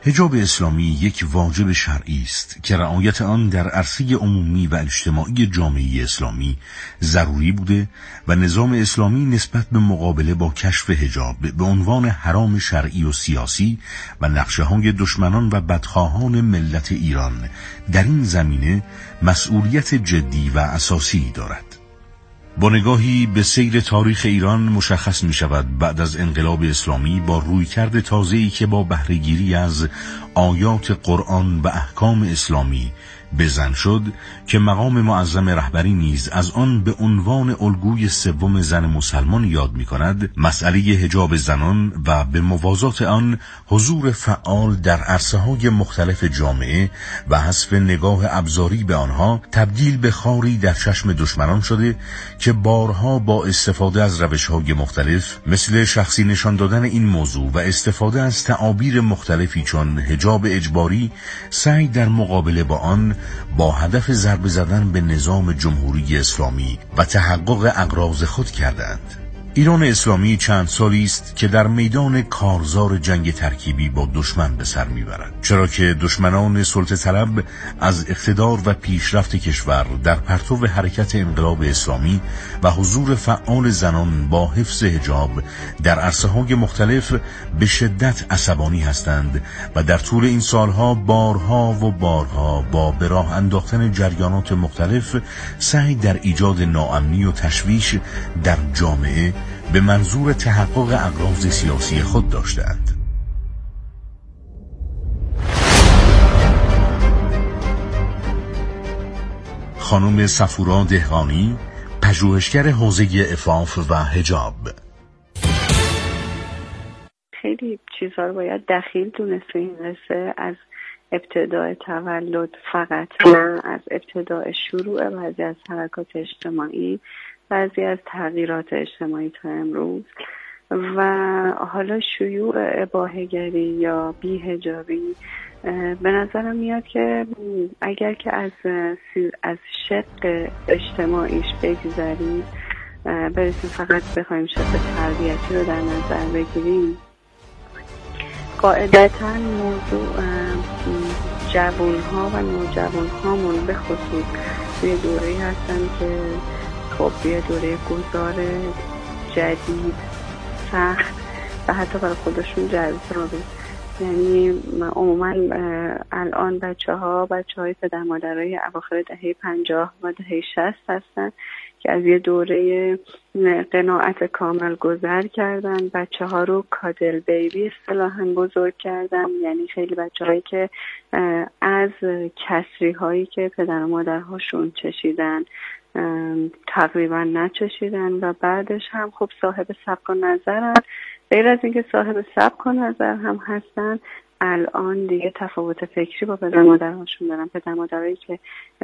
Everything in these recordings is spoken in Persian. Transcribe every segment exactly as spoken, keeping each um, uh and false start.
حجاب اسلامی یک واجب شرعی است که رعایت آن در عرصه عمومی و اجتماعی جامعه اسلامی ضروری بوده و نظام اسلامی نسبت به مقابله با کشف حجاب به عنوان حرام شرعی و سیاسی و نقشه‌های دشمنان و بدخواهان ملت ایران در این زمینه مسئولیت جدی و اساسی دارد. با نگاهی به سیر تاریخ ایران مشخص می شود بعد از انقلاب اسلامی با رویکرد تازه‌ای که با بهره‌گیری از آیات قرآن و احکام اسلامی بزن شد که مقام معظم رهبری نیز از آن به عنوان الگوی سوم زن مسلمان یاد می کند، مسئله حجاب زنان و به موازات آن حضور فعال در عرصه‌های مختلف جامعه و حذف نگاه ابزاری به آنها تبدیل به خاری در چشم دشمنان شده که بارها با استفاده از روش‌های مختلف مثل شخصی نشان دادن این موضوع و استفاده از تعابیر مختلفی چون حجاب اجباری سعی در مقابله با آن با هدف ضربه زدن به نظام جمهوری اسلامی و تحقق اغراض خود کردند. ایران اسلامی چند سالی است که در میدان کارزار جنگ ترکیبی با دشمن به سر میبرد، چرا که دشمنان سلطه طلب از اقتدار و پیشرفت کشور در پرتو حرکت انقلاب اسلامی و حضور فعال زنان با حفظ حجاب در عرصه‌های مختلف به شدت عصبانی هستند و در طول این سالها بارها و بارها با به راه انداختن جریانات مختلف سعی در ایجاد ناامنی و تشویش در جامعه به منظور تحقق اغراض سیاسی خود داشتند. خانم صفورا دهقانی، پژوهشگر حوزه عفاف و حجاب: خیلی چیزها رو باید دخیل دونست تو این قصه، از ابتدای تولد فقط نه، از ابتدای شروع بعضی از حرکات اجتماعی، بعضی از تغییرات اجتماعی تا امروز و حالا شیوع اباحه‌گری یا بی‌حجابی. به نظرم میاد که اگر که از از شق اجتماعیش بگذاریم برسیم فقط بخوایم شق تربیتی رو در نظر بگیریم، قاعدتاً موضوع جوان‌ها و نوجوان‌هامون به خصوص توی دوره‌ای هستن که خب یه دوره گذار جدید سخت و حتی برای خودشون جذابه. یعنی عموما الان بچه ها بچه های پدر مادرای اواخر دهه پنجاه و دهه شصت هستن که از یه دوره قناعت کامل گذر کردن، بچه ها رو کادل بیبی اصطلاحاً بزرگ کردن، یعنی خیلی بچه هایی که از کسری هایی که پدر و مادرهاشون چشیدن تقریبا نچشیدن و بعدش هم خب صاحب سبک و نظرن. غیر از اینکه صاحب سبک و نظر هم هستن، الان دیگه تفاوت فکری با پدر مادرهاشون دارن. پدر مادرایی که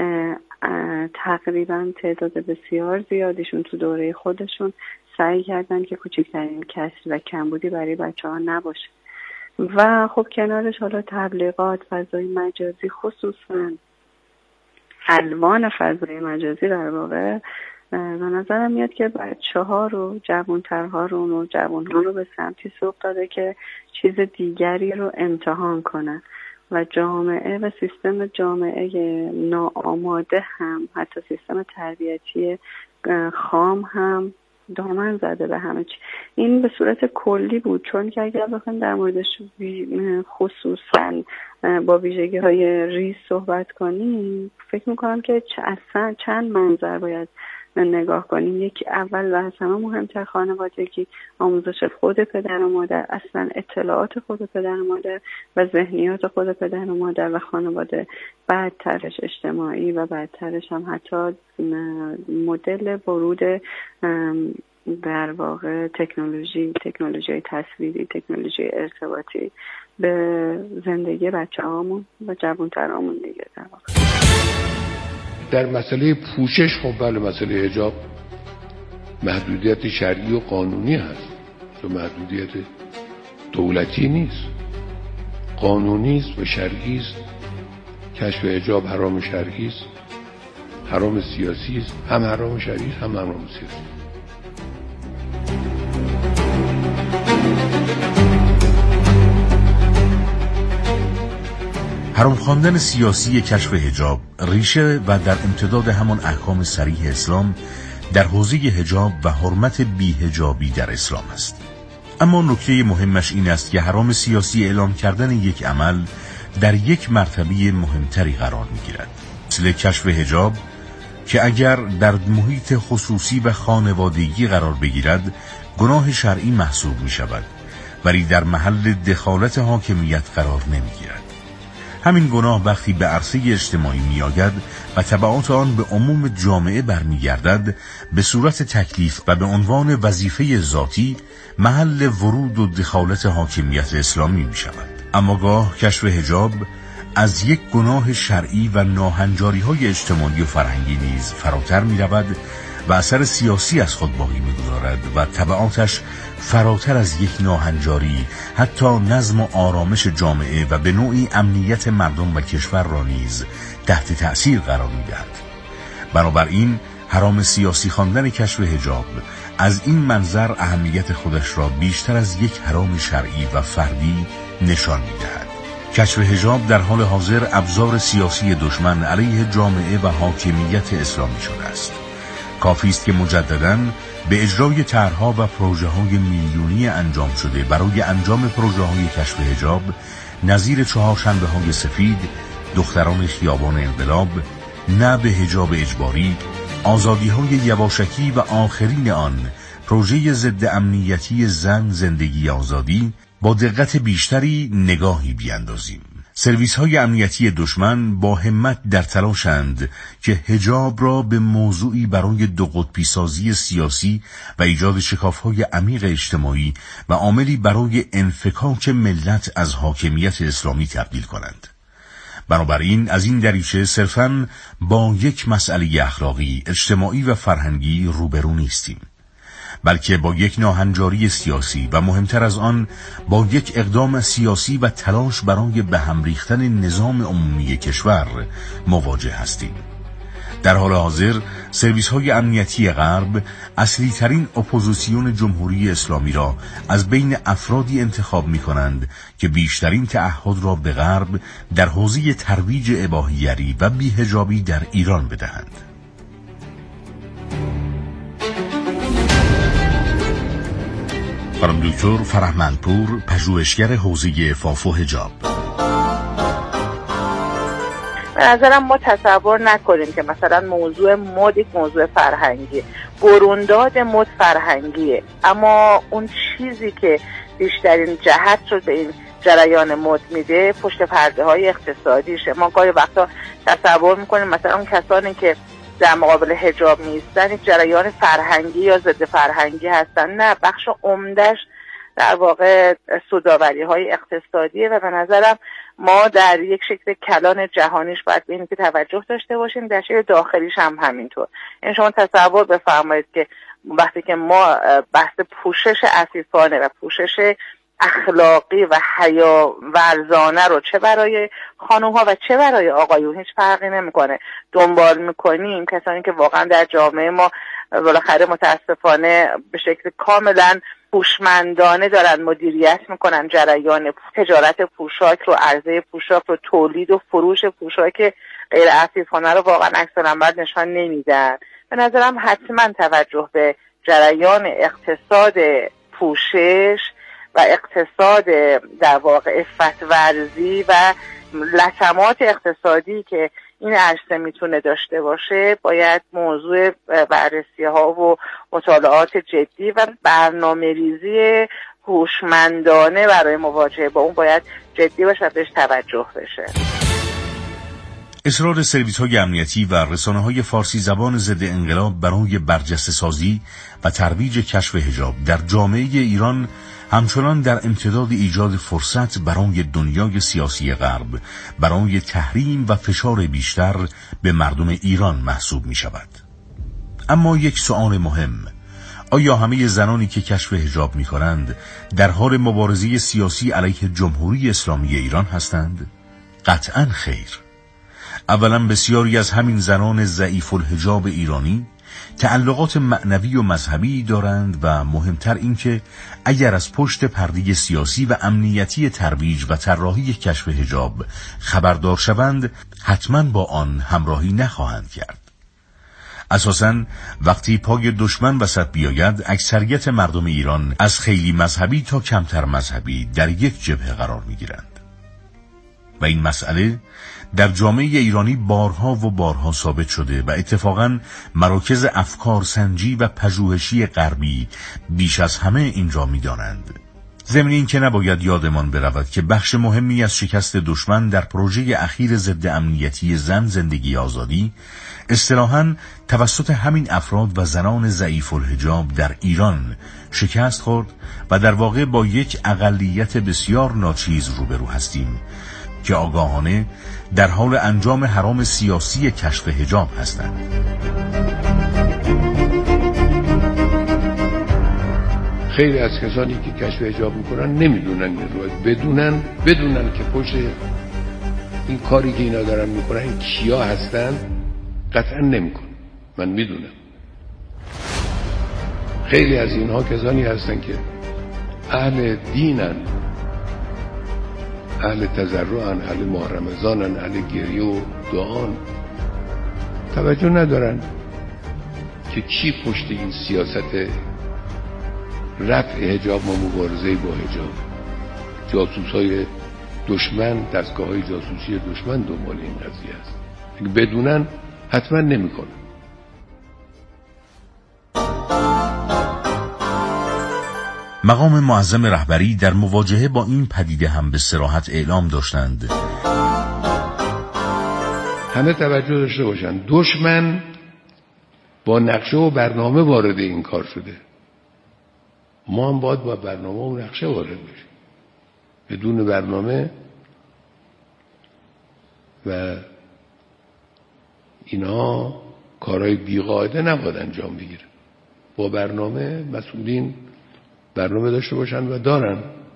تقریبا تعداد بسیار زیادیشون تو دوره خودشون سعی کردن که کوچکترین کسری و کمبودی برای بچه ها نباشه و خب کنارش حالا تبلیغات، فضای مجازی، خصوصا الوان فضای مجازی در واقع به نظرم میاد که بچه ها رو، جوانترها رو، نوجوانها رو به سمتی سوق داده که چیز دیگری رو امتحان کنن و جامعه و سیستم جامعه ناآماده هم، حتی سیستم تربیتی خام هم دامن زده به همه چی. این به صورت کلی بود، چون که اگر بخوایم در موردش خصوصا با ویژگی های ریز صحبت کنیم، فکر میکنم که اصلا چند منظر باید نگاه کنیم. یکی اول و از همه مهمتر خانوادگی، آموزش خود پدر و مادر، اصلا اطلاعات خود پدر و مادر و ذهنیات خود پدر و مادر و خانواده، بعدترش اجتماعی و بعدترش هم حتی مدل ورود در واقع تکنولوژی، تکنولوژی تصویری، تکنولوژی ارتباطی به زندگی بچه هامون و جوانترامون دیگه. در واقع در مسئله پوشش خب بله، مسئله حجاب محدودیت شرعی و قانونی هست، تو محدودیت دولتی نیست، قانونی است و شرعی است. کشف حجاب حرام شرعی است، حرام سیاسی است، هم حرام شرعی هم حرام سیاسی. حرام خواندن سیاسی کشف حجاب ریشه و در امتداد همان احکام صریح اسلام در حوزه حجاب و حرمت بی‌حجابی در اسلام است. اما نکته مهمش این است که حرام سیاسی اعلام کردن یک عمل در یک مرتبه مهمتری قرار می‌گیرد، مثل کشف حجاب که اگر در محیط خصوصی و خانوادگی قرار بگیرد گناه شرعی محسوب می‌شود، ولی در محل دخالت حاکمیت قرار نمی‌گیرد. همین گناه وقتی به عرصه اجتماعی می‌آید و تبعات آن به عموم جامعه برمیگردد، به صورت تکلیف و به عنوان وظیفه ذاتی محل ورود و دخالت حاکمیت اسلامی می‌شود. اما گاه کشف حجاب از یک گناه شرعی و ناهنجاری‌های اجتماعی و فرهنگی نیز فراتر می‌رود و اثر سیاسی از خود باقی می‌گذارد و تبعاتش فراتر از یک ناهنجاری حتی نظم و آرامش جامعه و به نوعی امنیت مردم و کشور را نیز تحت تأثیر قرار می‌دهد. بنابراین حرام سیاسی خواندن کشف حجاب از این منظر اهمیت خودش را بیشتر از یک حرام شرعی و فردی نشان می‌دهد. کشف حجاب در حال حاضر ابزار سیاسی دشمن علیه جامعه و حاکمیت اسلامی شده است. کافی است که مجدداً به اجرای طرح‌ها و پروژه‌های میلیونی انجام شده برای انجام پروژه‌های کشف حجاب، نظیر چهارشنبه‌های سفید، دختران خیابان انقلاب، نه به حجاب اجباری، آزادی‌های یواشکی و آخرین آن پروژه ضد امنیتی زن زندگی آزادی، با دقت بیشتری نگاهی بیاندازیم. سرویس‌های امنیتی دشمن با همت در تلاشند که حجاب را به موضوعی برای دو قطبی سازی سیاسی و ایجاد شکاف‌های عمیق اجتماعی و عاملی برای انفکاک ملت از حاکمیت اسلامی تبدیل کنند. بنابراین از این دریچه صرفاً با یک مسئله اخلاقی، اجتماعی و فرهنگی روبرو نیستیم، بلکه با یک ناهنجاری سیاسی و مهمتر از آن با یک اقدام سیاسی و تلاش برای به هم ریختن نظام عمومی کشور مواجه هستیم. در حال حاضر سرویس‌های امنیتی غرب اصلی ترین اپوزیسیون جمهوری اسلامی را از بین افرادی انتخاب می‌کنند که بیشترین تعهد را به غرب در حوزه ترویج اباحیگری و بی‌حجابی در ایران بدهند. خانم دکتر فرهمندپور، پژوهشگر حوزه عفاف و حجاب: به نظرم ما تصور نکنیم که مثلا موضوع مد یک موضوع فرهنگی، برونداد مد فرهنگیه، اما اون چیزی که بیشترین جهت رو به این جریان مد میده پشت پرده های اقتصادیشه. ما گاهی وقتا تصور میکنیم مثلا اون کسانی که در مقابل حجاب میستن یک جریان فرهنگی یا ضد فرهنگی هستن. نه، بخش عمدهش در واقع سوداوری های اقتصادیه و به نظرم ما در یک شکل کلان جهانیش باید به این که توجه داشته باشیم، در شکل داخلیش هم همینطور. این شما تصور بفرمایید که وقتی که ما بحث پوشش عفیفانه و پوشش اخلاقی و حیا ورزانه رو چه برای خانوم‌ها و چه برای آقایون هیچ فرقی نمیکنه دنبال میکنیم، کسانی که واقعا در جامعه ما بالاخره متاسفانه به شکل کاملا هوشمندانه دارن مدیریت میکنن جریان تجارت پوشاک رو، عرضه پوشاک رو، تولید و فروش پوشاک غیر عفیفانه رو واقعا عکس العمل نشان نمیدن. به نظرم حتما توجه به جریان اقتصاد پوشش و اقتصاد در واقع عفت ورزی و لطمات اقتصادی که این عرصه میتونه داشته باشه باید موضوع بررسی ها و مطالعات جدی و برنامه ریزی هوشمندانه برای مواجهه با اون باید جدی باشه و بهش توجه بشه. اصرار سرویس‌های امنیتی و رسانه‌های فارسی زبان ضد انقلاب برای برجسته سازی و ترویج کشف حجاب در جامعه ایران همچنان در امتداد ایجاد فرصت برای دنیای سیاسی غرب برای تحریم و فشار بیشتر به مردم ایران محسوب می شود. اما یک سوال مهم: آیا همه زنانی که کشف حجاب می کنند در حال مبارزه سیاسی علیه جمهوری اسلامی ایران هستند؟ قطعاً خیر. اولا بسیاری از همین زنان ضعیف الحجاب ایرانی تعلقات معنوی و مذهبی دارند و مهمتر این که اگر از پشت پرده سیاسی و امنیتی ترویج و طراحی کشف حجاب خبردار شوند حتما با آن همراهی نخواهند کرد. اساساً وقتی پای دشمن وسط بیاید اکثریت مردم ایران از خیلی مذهبی تا کمتر مذهبی در یک جبهه قرار می‌گیرند و این مسئله در جامعه ایرانی بارها و بارها ثابت شده و اتفاقاً مراکز افکار سنجی و پژوهشی غربی بیش از همه این را می‌دانند. ضمن این که نباید یادمان برود که بخش مهمی از شکست دشمن در پروژه اخیر ضد امنیتی زن زندگی آزادی اصطلاحاً توسط همین افراد و زنان ضعیف الحجاب در ایران شکست خورد و در واقع با یک اقلیت بسیار ناچیز روبرو هستیم که آگاهانه در حال انجام حرام سیاسی کشف حجاب هستند. خیلی از کسانی که کشف حجاب میکنن نمیدونن این رو، بدونن بدونن که پشت این کاری که اینا دارن میکنن این کیا هستن قطعا نمیکنن. من میدونم خیلی از اینها کسانی هستن که اهل دینن، اهل تضرعن، اهل ماه رمضانن، اهل گریه و دعان، توجه ندارن که چی پشت این سیاست رفع حجاب و مبارزه با حجاب. جاسوس های دشمن، دستگاه های جاسوسی دشمن دنبال این قضیه است. اگه بدونن حتما نمیکنن. مقام معظم رهبری در مواجهه با این پدیده هم به صراحت اعلام داشتند همه توجه داشته باشند دشمن با نقشه و برنامه وارد این کار شده، ما هم باید با برنامه و نقشه وارد بشیم. بدون برنامه و اینا کارهای بیقاعده نباید انجام بگیره. با برنامه مسئولین برنامه داشته باشن و دارن.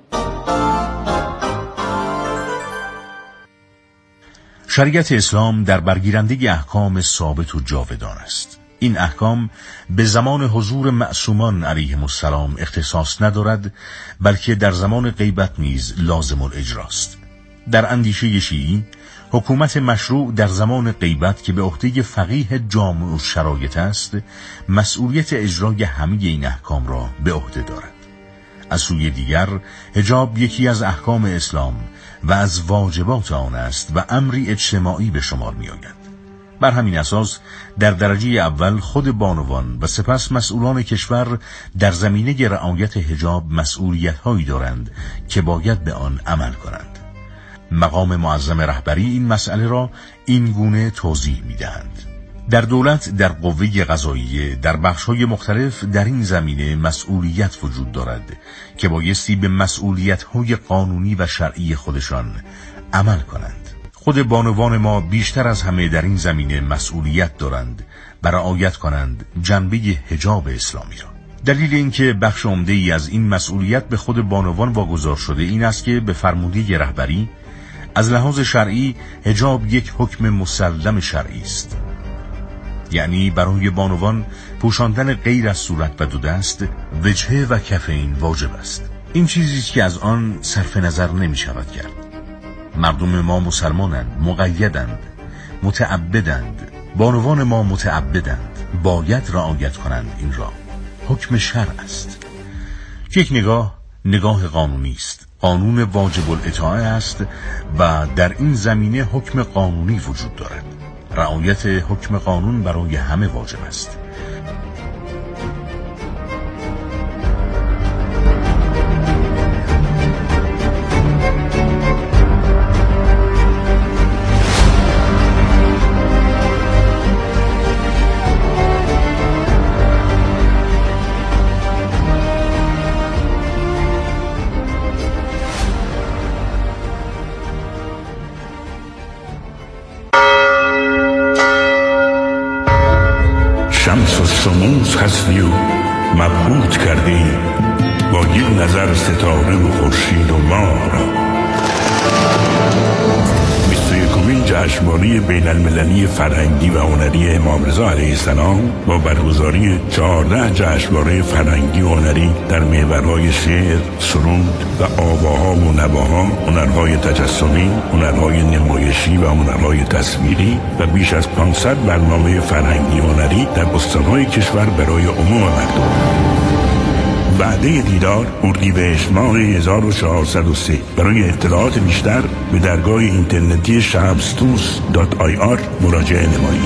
شریعت اسلام در برگیرنده احکام ثابت و جاودان است. این احکام به زمان حضور معصومان علیهم السلام اختصاص ندارد، بلکه در زمان غیبت نیز لازم الاجراست. در اندیشه شیعی حکومت مشروع در زمان غیبت که به عهده فقیه جامع الشرایط است، مسئولیت اجرای همه این احکام را به عهده دارد. از سوی دیگر حجاب یکی از احکام اسلام و از واجبات آن است و امری اجتماعی به شمار می آید. بر همین اساس در درجه اول خود بانوان و سپس مسئولان کشور در زمینه رعایت حجاب مسئولیت‌هایی دارند که باید به آن عمل کنند. مقام معظم رهبری این مسئله را این گونه توضیح می‌دهند: در دولت، در قوه قضاییه، در بخش‌های مختلف در این زمینه مسئولیت وجود دارد که بایستی به مسئولیت‌های قانونی و شرعی خودشان عمل کنند. خود بانوان ما بیشتر از همه در این زمینه مسئولیت دارند و رعایت کنند جنبه حجاب اسلامی را. دلیل اینکه بخش عمده‌ای از این مسئولیت به خود بانوان واگذار شده این است که به فرموده رهبری از لحاظ شرعی حجاب یک حکم مسلم شرعی است. یعنی برای بانوان پوشاندن غیر از صورت و دو دست، وجهه و کفین واجب است. این چیزی است که از آن صرف نظر نمی شود کرد. مردم ما مسلمانند، مقیدند، متعبدند. بانوان ما متعبدند، باید رعایت کنند. این را حکم شرع است. یک نگاه نگاه قانونی است. قانون واجب الاطاعه است و در این زمینه حکم قانونی وجود دارد. رعایت حکم قانون برای همه واجب است. شمس و شموس هستی و مبهوت کردی با یک نظر ستاره و خورشید و ماه را. مثل بیست و یکمین جشنواره بین المللی فرهنگی و هنری امام رضا علیه السلام با برگزاری چهارده جشنواره فرهنگی و هنری در محورهای شعر، سرود و آواها و نواها، هنرهای تجسمی، هنرهای نمایشی و هنرهای تصویری و بیش از پانصد برنامه فرهنگی و هنری در استان‌های کشور برای عموم مردم. وعده دیدار اردیبهشت ماه هزار و چهارصد و سه. برای اطلاعات بیشتر به درگاه اینترنتی شبستوس دات آی آر مراجعه نمایید.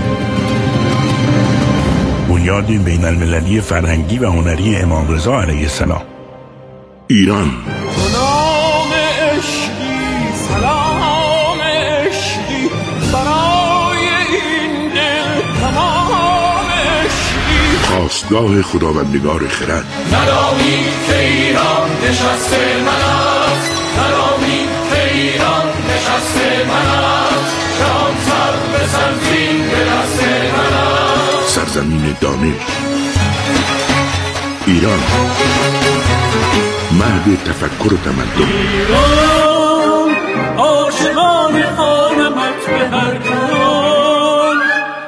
بنیاد بین المللی فرهنگی و هنری امام رضا علیه السلام. ایران. سلام عشقی، سلام عشقی برای این دل تمام عشقی. خواستگاه خداوندگار خرد. ندانی که ایران نشسته من است، ندانی که ایران نشسته من است، شام سر به سرزین به دست من است. سرزمین دانش. ایران مهد تفکر و تمدن. ایران عاشقان خانمت به هر کن،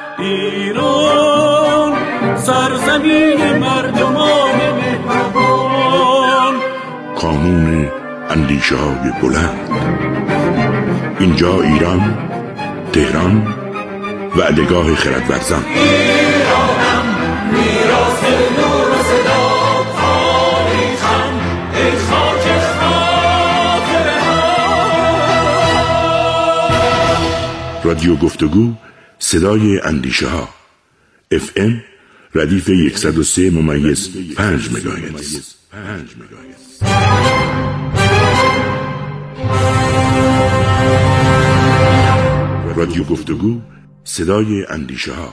ایران سرزمین مردمان مهربان. کانون اندیشه های بلند. اینجا ایران، تهران و علیگاه خردورزان. ایرانم میراث نور و صدا، تاریخم ای خاک خاطره ها. رادیو گفتگو، صدای اندیشه ها. اف ام ردیف صد و سه ممیز پنج مگاهرتز. رادیو گفتگو، صدای اندیشه ها.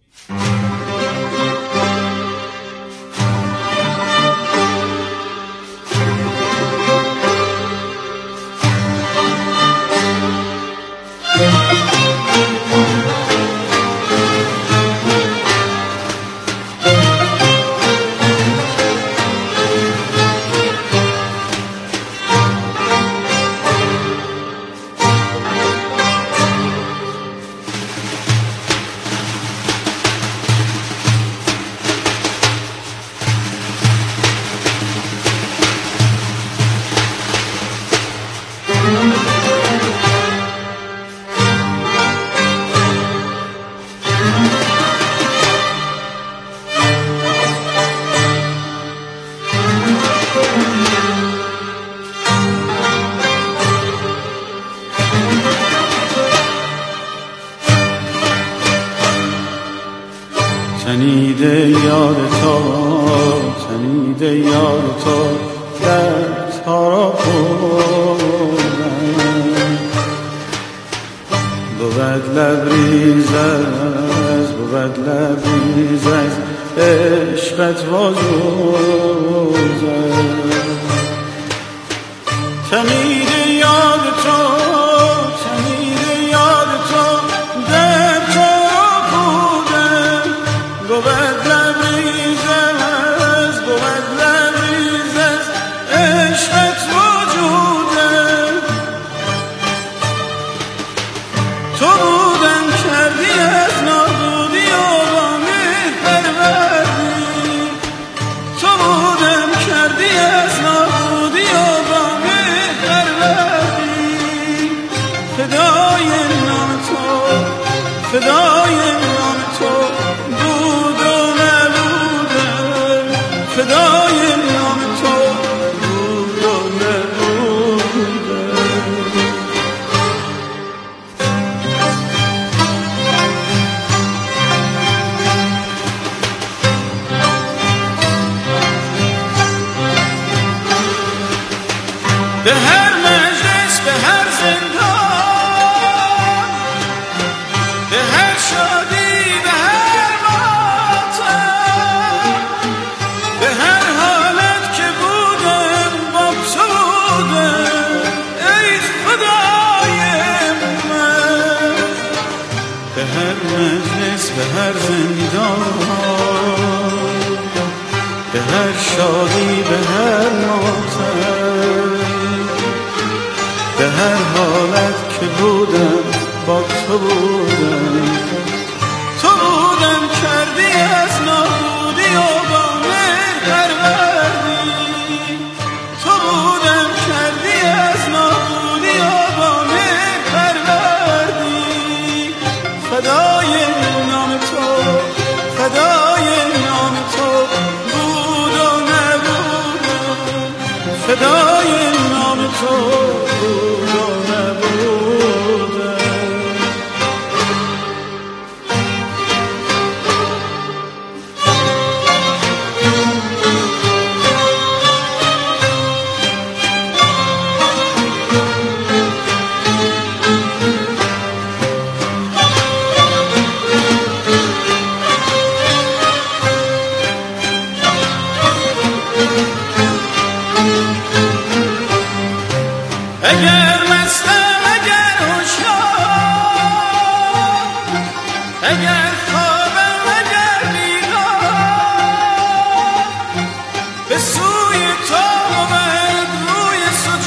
تنیده یاد تو، تنیده یاد تو در تارا بودم، بود لبریز از بود لبریز از عشقت وازوزم. تنیده یاد تو، تنیده یاد تو در تارا بودم، بود لبریز از بود لبریز از عشقت وجودم. تو بودم کردی از نابودی و با مهر پروردی، تو بودم کردی از نابودی و با مهر پروردی. فدای نام تو، فدای نام تو بود و نبودم، فدای نام تو بود و نبودم. به هر مجلس، به هر زندان، به هر شادی، به هر ماتم، به هر حالت که بودم با تو بودم ای خدای من. به هر مجلس، به هر زندان، به هر شادی، به هر ماتم، به هر حالت که بودم فدای نام تو بود و نبوده. اگر مستم اگر هوشیار، اگر خوابم اگر بیدار، به سوی تو بود روی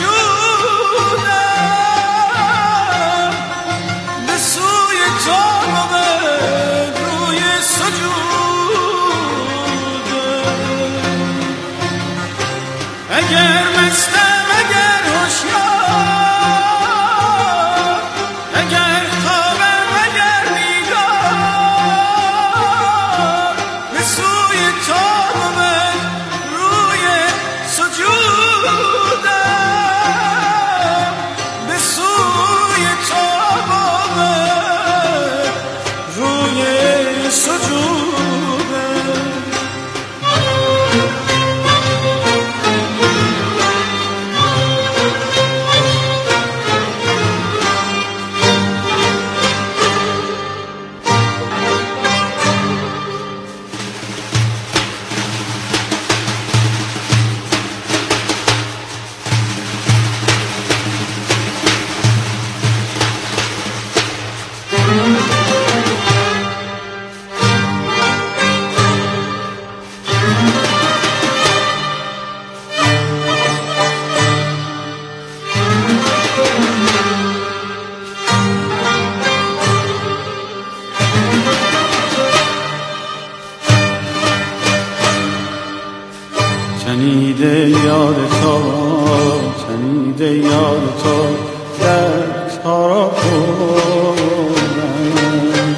سجودم، به سوی تو بود روی سجودم. اگر مستم اگر هوشیار، تنیده یاد تو، تنیده یاد تو در تارا بودم.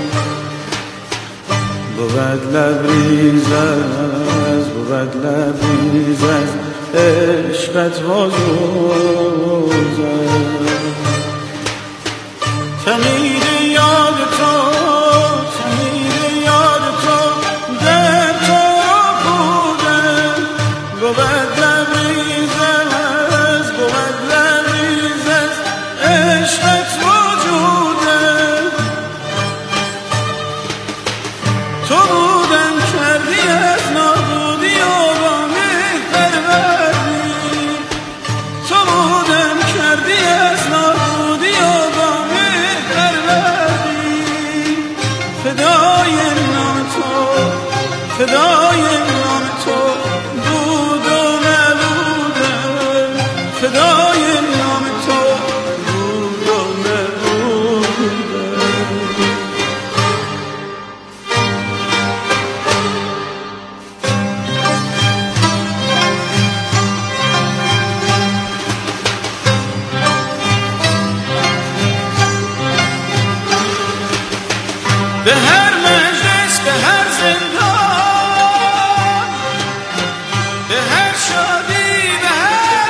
بود لبریز از بود لبریز از عشقت وازوزم. تنیده یاد تو، تنیده یاد تو در تارا بودم. بود لبریز از بود لبریز از عشقت وجودم. تو بودم کردی از نابودی و با مهر پروردی. تو بودم کردی از نابودی و با مهر پروردی. فدای نام تو، فدای نام تو بود و نبودم. فدای نام تو بود و نبودم. به هر مجلس، به هر زندان، به هر شادی، به هر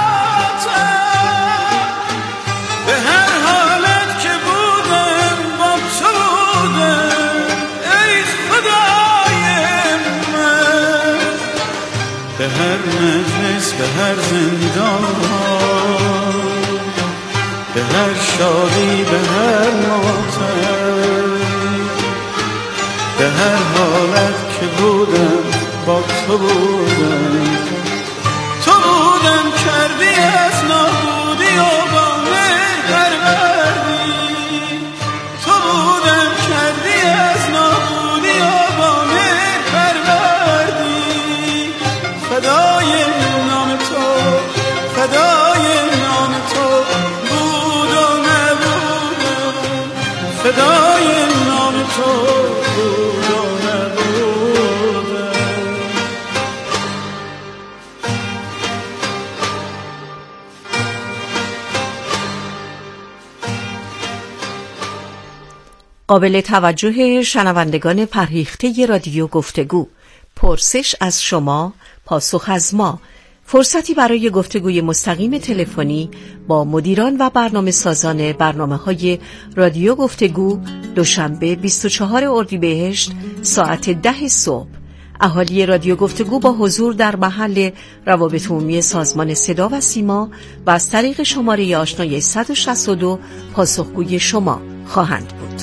ماتم، به هر حالت که بودم با تو بودم. ای خدای من، به هر مجلس، به هر زندان، به هر شادی، به هر ماتم، به هر حالت که بودم با تو بودم. تو بودم کردی از نابودی و با مهر پروردی. تو بودم کردی از نابودی و با مهر پروردی. فدای نام تو، فدای نام تو بود و نبودم. فدای نام تو بود و نبودم. قابل توجه شنوندگان فرهیخته رادیو گفتگو، پرسش از شما، پاسخ از ما. فرصتی برای گفتگوی مستقیم تلفنی با مدیران و برنامه سازان برنامه‌های رادیو گفتگو دوشنبه بیست و چهارم اردیبهشت ساعت ده صبح. اهالی رادیو گفتگو با حضور در محل روابط عمومی سازمان صدا و سیما و از طریق شماره آشنای صد و شصت و دو پاسخگوی شما خواهند بود.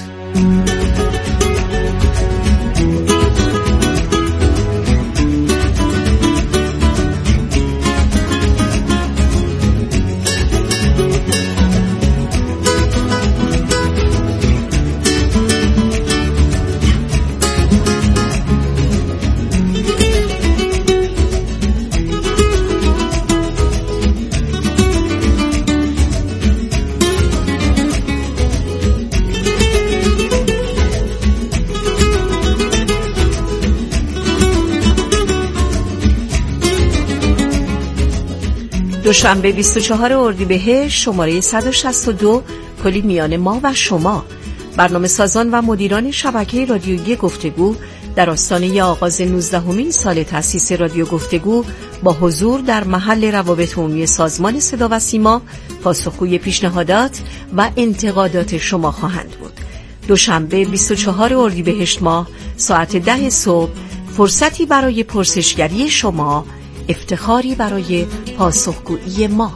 دوشنبه بیست و چهارم اردیبهشت شماره صد و شصت و دو پلی میان ما و شما. برنامه سازان و مدیران شبکه رادیویی گفتگو در آستانه آغاز نوزدهمین سال تأسیس رادیو گفتگو با حضور در محل روابط عمومی سازمان صدا و سیما پاسخگوی پیشنهادات و انتقادات شما خواهند بود. دوشنبه بیست و چهارم اردیبهشت ماه ساعت ده صبح، فرصتی برای پرسشگری شما، افتخاری برای پاسخگویی ما.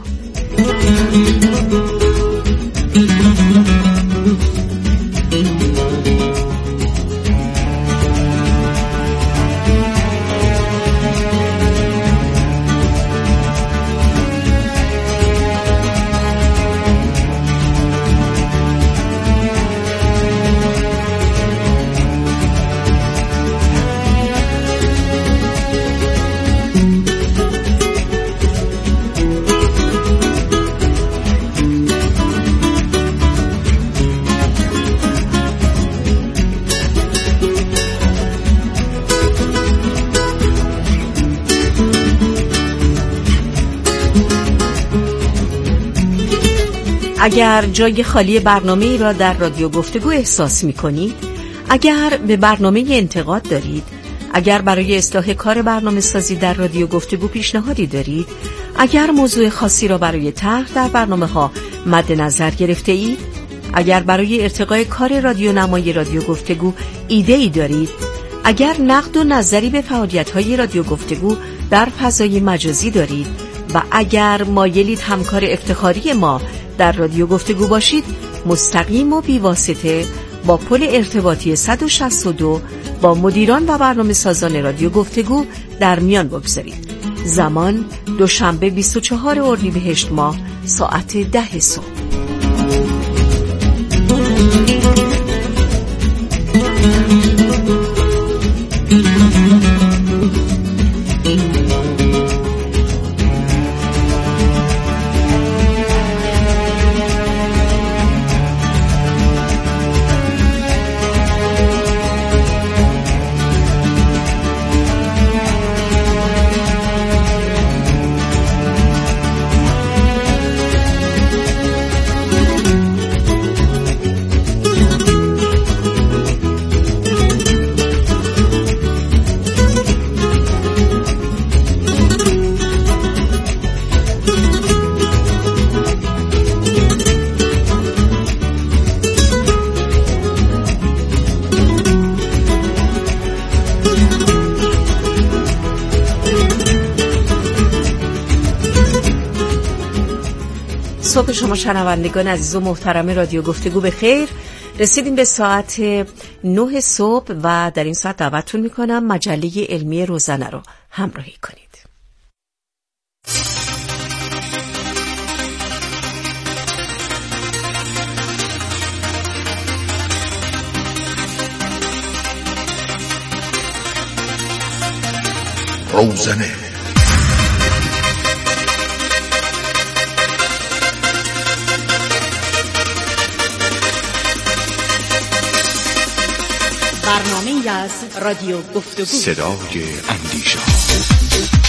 اگر جای خالی برنامه‌ای را در رادیو گفتگو احساس می‌کنید، اگر به برنامه انتقاد دارید، اگر برای اصلاح کار برنامه‌سازی در رادیو گفتگو پیشنهادی دارید، اگر موضوع خاصی را برای طرح در برنامه‌ها مد نظر گرفته اید، اگر برای ارتقای کار رادیو نمای رادیو گفتگو ایده‌ای دارید، اگر نقد و نظری به فعالیت‌های رادیو گفتگو در فضای مجازی دارید و اگر مایلید همکار افتخاری ما در رادیو گفتگو باشید، مستقیم و بیواسطه با پل ارتباطی صد و شصت و دو با مدیران و برنامه سازان رادیو گفتگو در میان بگذارید. زمان دوشنبه بیست و چهارم اردیبهشت ماه ساعت ده صبح. صبح شما شنوندگان عزیز و محترم رادیو گفتگو به خیر. رسیدیم به ساعت نه صبح و در این ساعت دعوتتون میکنم مجله علمی روزنه رو همراهی کنید. روزنه برنامه از رادیو گفتگو، صدای اندیشه.